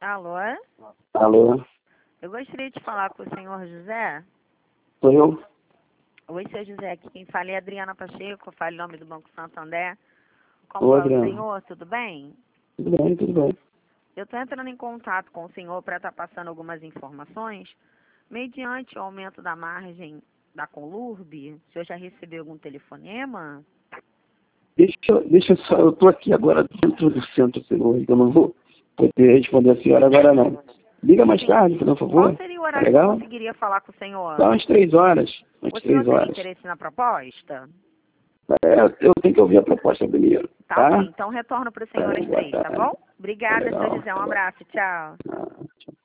Alô? Alô? Eu gostaria de falar com o senhor José. Sou eu? Oi, senhor José. Aqui quem fala é Adriana Pacheco. Falo em nome do Banco Santander. Como Oi, vai o Adriana. senhor? Tudo bem? Tudo bem, tudo bem. Eu estou entrando em contato com o senhor para estar passando algumas informações. Mediante o aumento da margem da Conlurb, o senhor já recebeu algum telefonema? Deixa só, eu estou aqui agora dentro do centro cirúrgico, eu não vou poder responder a senhora agora não. Liga mais tarde, por favor. Qual seria o Tá horário que eu legal? conseguiria falar com o senhor? Dá umas 3 horas. Umas O 3 senhor teria horas. interesse na proposta? Eu tenho que ouvir a proposta primeiro, Tá, tá? ok. Então retorno para o senhor às Boa 3, tá tarde. bom? Obrigada, Legal. senhor José. Um abraço. Tchau. Ah, tchau.